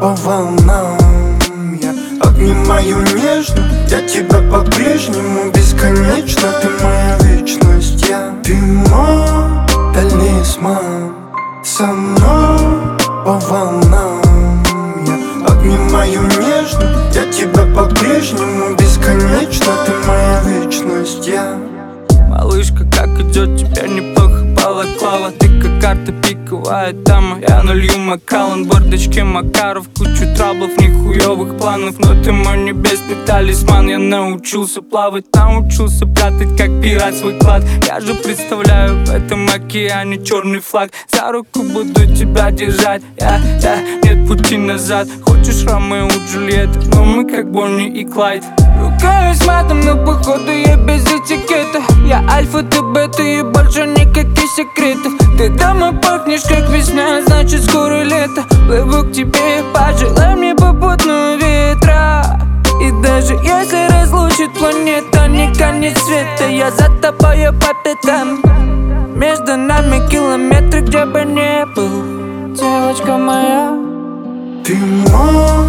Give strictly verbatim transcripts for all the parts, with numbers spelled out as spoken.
по волнам. Я обнимаю нежно, я тебя по-прежнему бесконечно. Ты моя вечность, я ты мой талисман. Со мной по волнам. Я обнимаю нежно, я тебя по-прежнему бесконечно. Ты моя вечность, я. Малышка, как идет, тебя неплохо балаклава. Ты как карта пиковая дама. Я налью Макалан, бардачке Макаров. Кучу траблов, нихуевых планов. Но ты мой небесный талисман. Я научился плавать, научился прятать, как пират, свой клад. Я же представляю в этом океане черный флаг. За руку буду тебя держать, я, я, нет пути назад. Хочешь Ромео и Джульетта, но мы как Бонни и Клайд. Ругаюсь матом, но походу я без этикета. Я альфа, ты бета и больше никаких секретов. Ты дома пахнешь как весна, значит скоро лето. Плыву к тебе, пожелай мне попутного ветра. И даже если разлучит планета, не конец света. Я за тобою по пятам. Между нами километры, где бы не был, девочка моя. Ты мой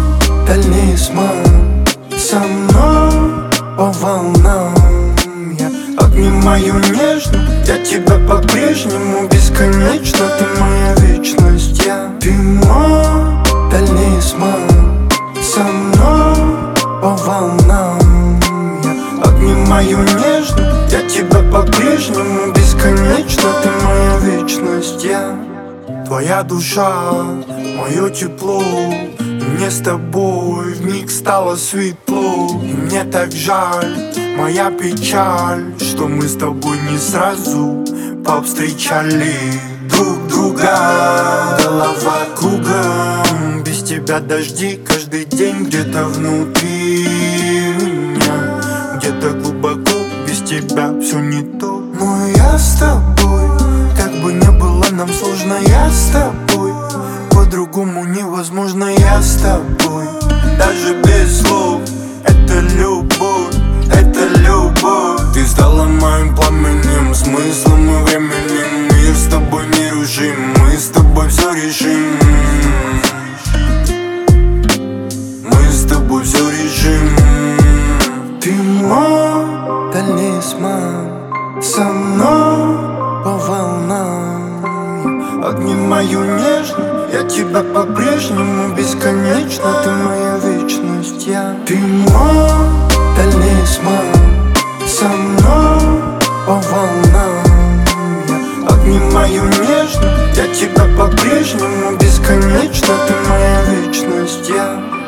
талисман. Со мной по волнам. Я обнимаю нежно, я тебя по-прежнему бесконечно. Ты моя вечность, я ты мой талисман. Со мной по волнам. Я обнимаю нежно, я тебя по-прежнему бесконечно. Ты моя вечность, я. Твоя душа, мое тепло. И мне с тобой вмиг стало светло. И мне так жаль, моя печаль, что мы с тобой не сразу повстречали друг друга. Голова кругом, без тебя дожди каждый день где-то внутри меня. Где-то глубоко, без тебя все не то. Но я с тобой, как бы не было нам сложно, я с тобой. По-другому невозможно, я с тобой. Даже без слов, это любовь, это любовь. Ты стала моим пламенем, смыслом и временем. Мир с тобой нерушим, мы с тобой все решим. Мы с тобой все решим. Ты мой талисман. Со мной по волнам. Я обнимаю нежно, я тебя по-прежнему бесконечно. Ты моя вечность, я ты мой талисман. Со мной по волнам. Я обнимаю нежно, я тебя по-прежнему бесконечно. Ты моя вечность, я.